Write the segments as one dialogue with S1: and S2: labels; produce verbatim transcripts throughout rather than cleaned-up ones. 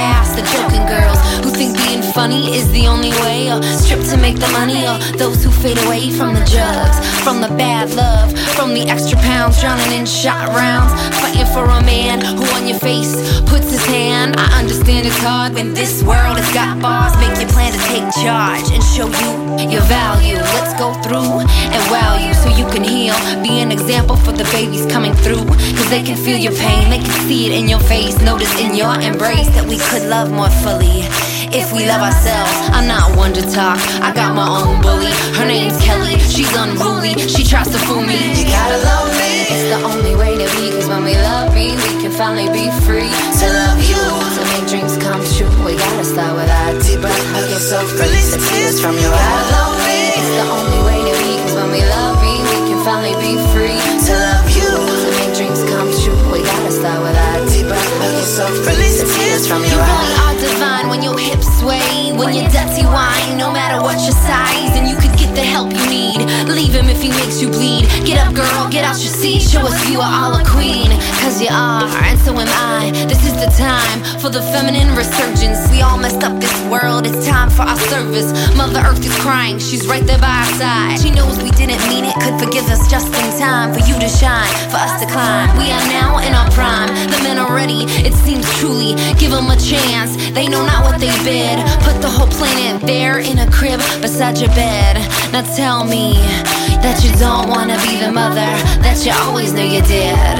S1: past the joking girls who think being funny is the only way, or strip to make the money, or those who fade away from the drugs, from the bad love, from the extra pounds, drowning in shot rounds, fighting for a man who on your face puts his hand. I understand it's hard when this world has got bars. Make your plan to take charge and show you your value. Let's go through and wow you so you can heal. Be an example for the babies coming through, cause they can feel your pain, they can see it in your face. Notice in your embrace that we could love more fully if we love ourselves. I'm not one to talk, I got my own bully. Her name's Kelly, she's unruly, she tries to fool me. You gotta love me, it's the only way to be, cause when we love me, we can finally be free to love you. To make dreams come true, we gotta start with our deep breath. I get so release the tears from your eyes. You gotta love me, it's the only way to be, cause when we love me, we can finally be free to love you. To make dreams come true, we gotta start with our deep breath. I get so release the tears from your eyes. You really are divine when your hips sway, when your dirty wine, no matter what your size, and you could get the help you need. Leave him if he makes you bleed. Get up girl, get out your seat, show us you are all a queen, cause you are, and so am I. This is the time for the feminine resurgence. We all messed up this world, it's time for our service. Mother Earth is crying, she's right there by our side. She knows we didn't mean it, could forgive us just in time for you to shine, for us to climb. We are now in our prime, the men are ready, it seems truly. Give them a chance, they know not what they bid. Put the whole planet there in a crib beside your bed. Now tell me that you don't wanna be the mother that you always knew you did.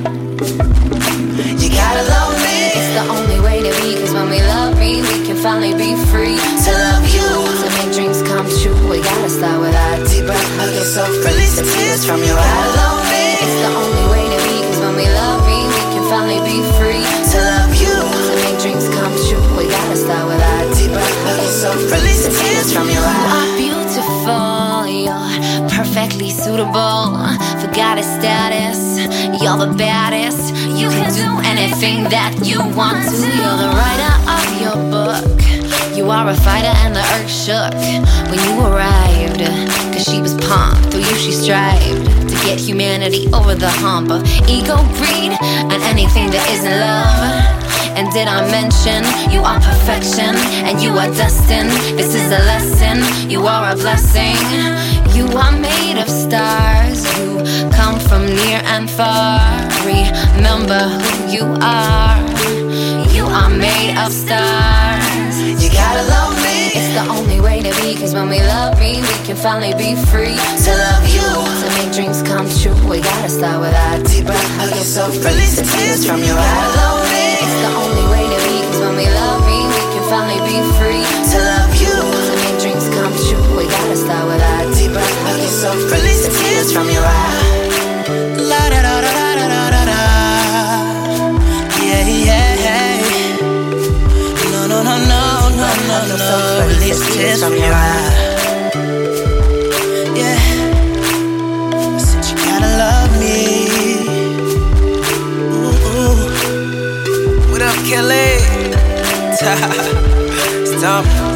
S1: You gotta love me, it's the only way to be, cause when we love me, we can finally be free to love you. To make dreams come true, we gotta start with our deep breath. I get so release the tears from your eyes. You gotta love me, it's the only way to be, cause when we love me, we can finally be free to love you. To make dreams come true, we gotta start with our deep breath. I get so release the tears from your eyes. You are beautiful, you're perfectly suitable for goddess status. You're the baddest, you can do anything that you want to. You're the writer of your book, you are a fighter and the earth shook when you arrived, cause she was pumped. Through you she strived to get humanity over the hump of ego, greed, and anything that isn't love. And did I mention, you are perfection and you are destined. This is a lesson, you are a blessing. You are made of stars, you come from near and far. Remember who you are, you are made of stars. You gotta love me, it's the only way to be, cause when we love me, we can finally be free to love you. To make dreams come true, we gotta start with our deep breath. I get so release the tears from your eyes. You gotta love me, it's the only way to be, cause when we love me, we can finally be free to love you. To make dreams come true, we gotta start with our deep breath. I get so release the tears from your eyes. La da da da da da da da. Yeah, yeah. No, no, no, no, no, no, no. Release the tears from your eyes. Yeah. I said you gotta love me. Ooh, ooh. What up, Kelly? Stop.